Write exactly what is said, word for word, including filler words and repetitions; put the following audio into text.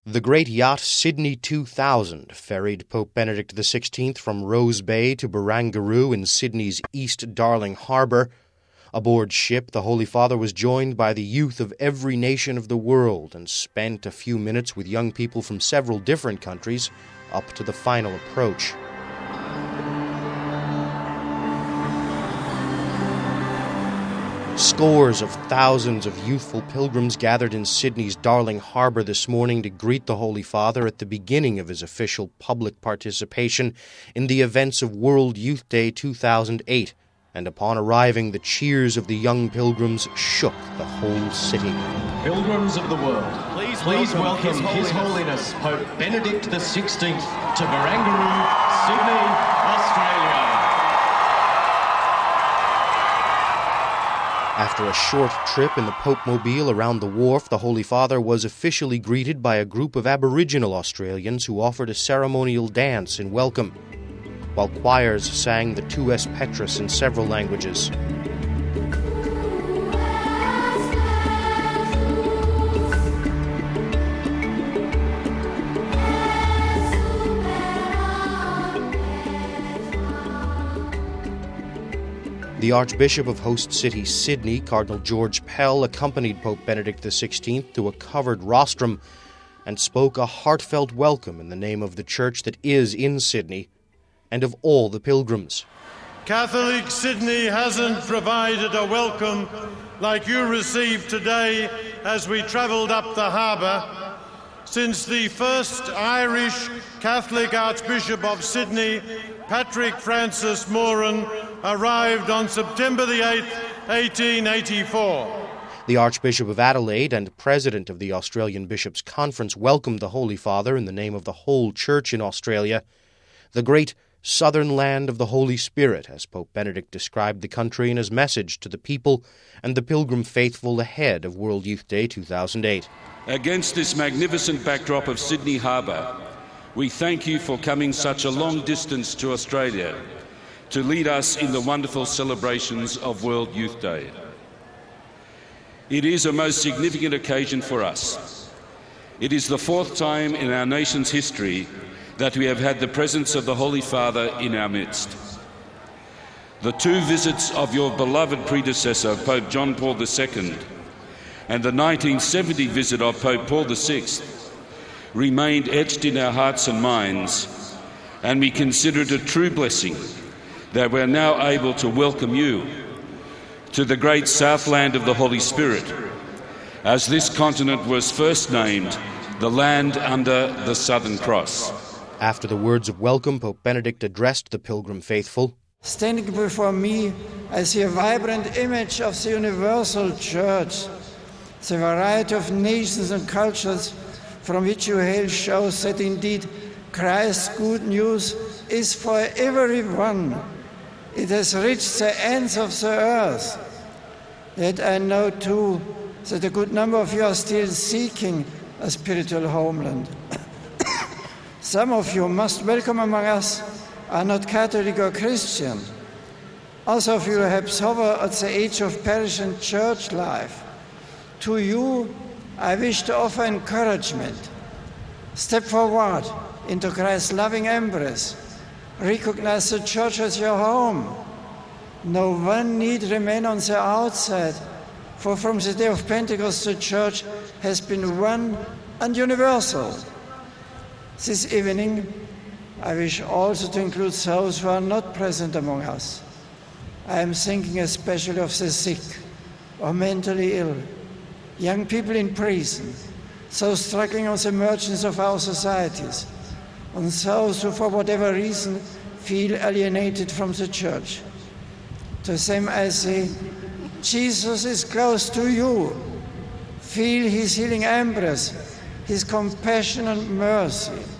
The great yacht Sydney two thousand ferried Pope Benedict the sixteenth from Rose Bay to Barangaroo in Sydney's East Darling Harbour. Aboard ship, the Holy Father was joined by the youth of every nation of the world and spent a few minutes with young people from several different countries up to the final approach. Scores of thousands of youthful pilgrims gathered in Sydney's Darling Harbour this morning to greet the Holy Father at the beginning of his official public participation in the events of World Youth Day two thousand eight, and upon arriving, the cheers of the young pilgrims shook the whole city. Pilgrims of the world, please, please welcome, welcome His, His Holiness Pope Benedict the sixteenth to Barangaroo, Sydney, Australia. After a short trip in the Pope-mobile around the wharf, the Holy Father was officially greeted by a group of Aboriginal Australians who offered a ceremonial dance in welcome, while choirs sang the Tu Es Petrus in several languages. The Archbishop of host city Sydney, Cardinal George Pell, accompanied Pope Benedict the sixteenth to a covered rostrum and spoke a heartfelt welcome in the name of the church that is in Sydney and of all the pilgrims. Catholic Sydney hasn't provided a welcome like you received today as we travelled up the harbour since the first Irish Catholic Archbishop of Sydney, Patrick Francis Moran, arrived on September the eighth, eighteen eighty-four. The Archbishop of Adelaide and President of the Australian Bishops' Conference welcomed the Holy Father in the name of the whole Church in Australia, the great southern land of the Holy Spirit, as Pope Benedict described the country in his message to the people and the pilgrim faithful ahead of World Youth Day two thousand eight. Against this magnificent backdrop of Sydney Harbour, we thank you for coming such a long distance to Australia to lead us in the wonderful celebrations of World Youth Day. It is a most significant occasion for us. It is the fourth time in our nation's history that we have had the presence of the Holy Father in our midst. The two visits of your beloved predecessor, Pope John Paul the Second, and the nineteen seventy visit of Pope Paul the Sixth remained etched in our hearts and minds, and we consider it a true blessing that we're now able to welcome you to the great Southland of the Holy Spirit, as this continent was first named the land under the Southern Cross. After the words of welcome, Pope Benedict addressed the pilgrim faithful. Standing before me, I see a vibrant image of the universal church. The variety of nations and cultures from which you hail shows that indeed Christ's good news is for everyone. It has reached the ends of the earth. Yet I know too that a good number of you are still seeking a spiritual homeland. Some of you, most welcome among us, are not Catholic or Christian. Others of you perhaps hover at the edge of parish and church life. To you, I wish to offer encouragement. Step forward into Christ's loving embrace. Recognize the church as your home. No one need remain on the outside, for from the day of Pentecost the church has been one and universal. This evening, I wish also to include those who are not present among us. I am thinking especially of the sick or mentally ill, young people in prison, those struggling on the margins of our societies, and those who, for whatever reason, feel alienated from the church. To them I say, Jesus is close to you. Feel his healing embrace, his compassion and mercy.